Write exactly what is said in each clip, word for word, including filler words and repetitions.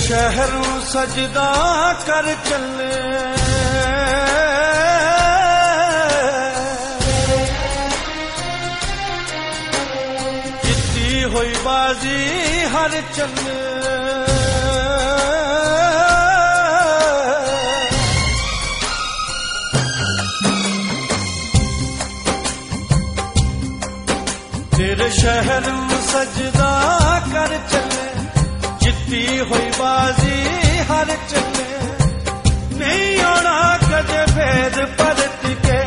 शहर सजदा कर चले, जितनी हुई बाजी हर चले। तेरे शहर सजदा कर चले, जितनी हुई बाजी हर चले। नहीं आना कदे भेद परत के,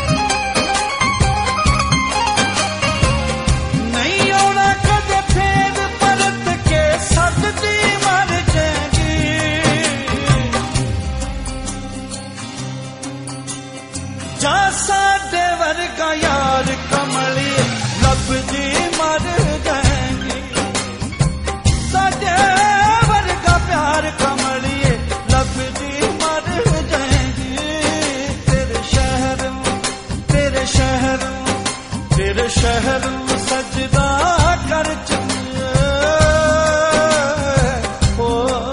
नहीं आना कदे भेद परत के, सददी मर जाएगी। जा साडे वर्गा यार कमली लभदी मर जाएगी। साडे वर्गा प्यार कमलिए लभदी मर जाएगी। तेरे शहर तेरे शहर तेरे शहर सजदा कर चले। ओ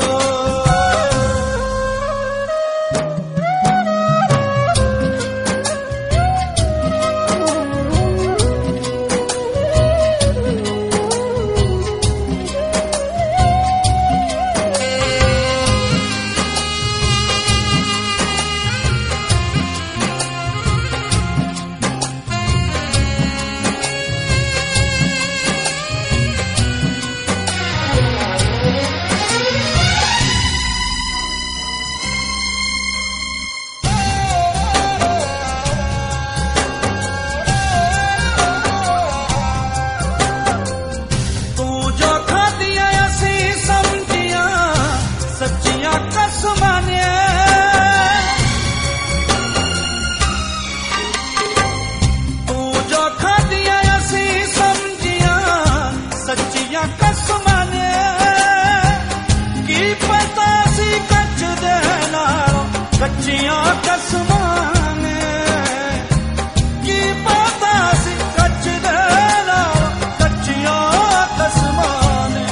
कच्चियां कसमां ने की पता सी कच्च देना। कच्चियां कसमां ने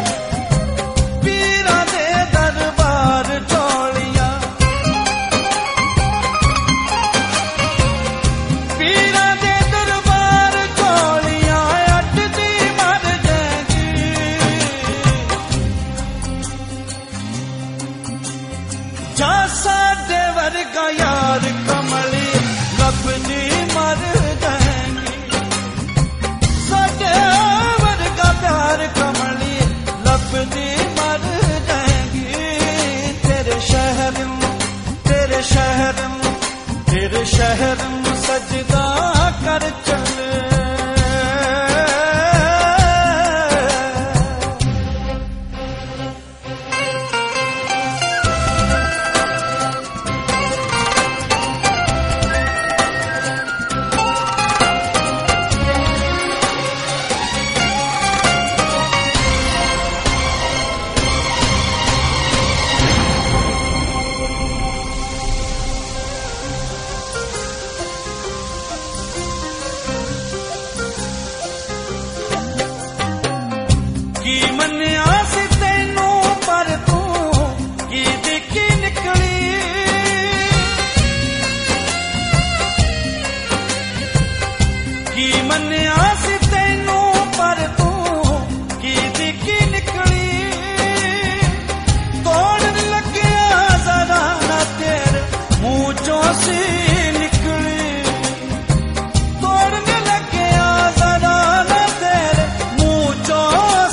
पीरा दे दरबार चोलियां, पीरा दे दरबार चोलियां अटदी मर जाएगी। जा साडे वर्गा यार कमली लभदी मर जाएगी। साडे वर्गा प्यार कमली लभदी मर जाएगी। तेरे शहर तेरे शहर तेरे शहर सजदा कर चले। की मन्या सी तेनू पर तू की दिखी निकली। की मन्या सी तेनू पर तू की दिखी निकली। तोड़न लग्या जरा ना तेरे मुंह चों सी निकली। तोड़न लग्या जरा ना तेरे मुंह चों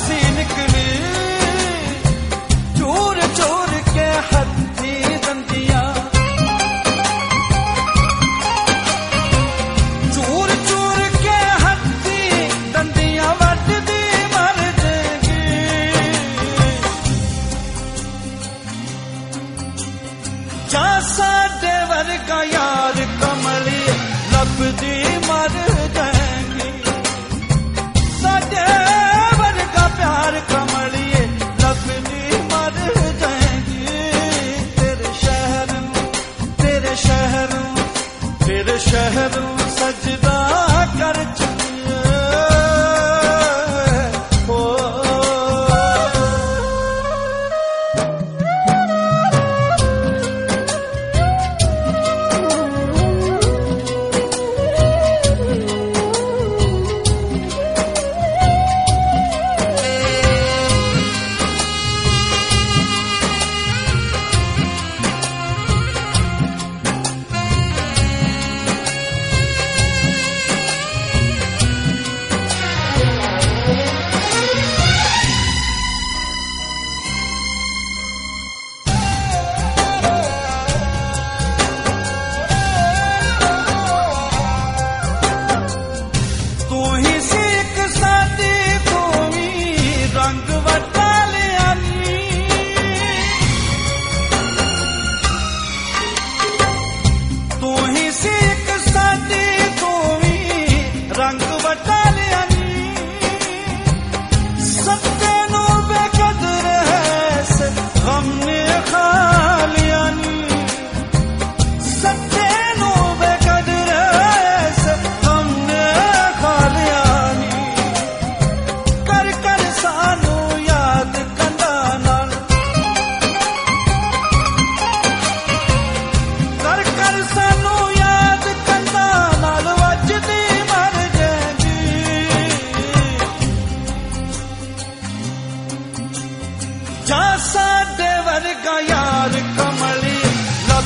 जा साडे वर्गा यार कमली लभदी मर जाएगी। साडे वर्गा प्यार कमली लभदी मर जाएगी। तेरे शहर तेरे शहर तेरे शहर सजदा कर चले। ओ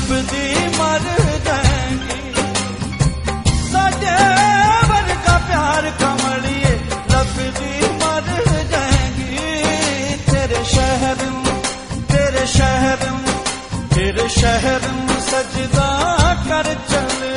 लभदी मर जाएंगी। साडे वर्गा प्यार कमलिए लभदी मर जाएंगी। तेरे शहर तेरे शहर तेरे शहर सजदा कर चले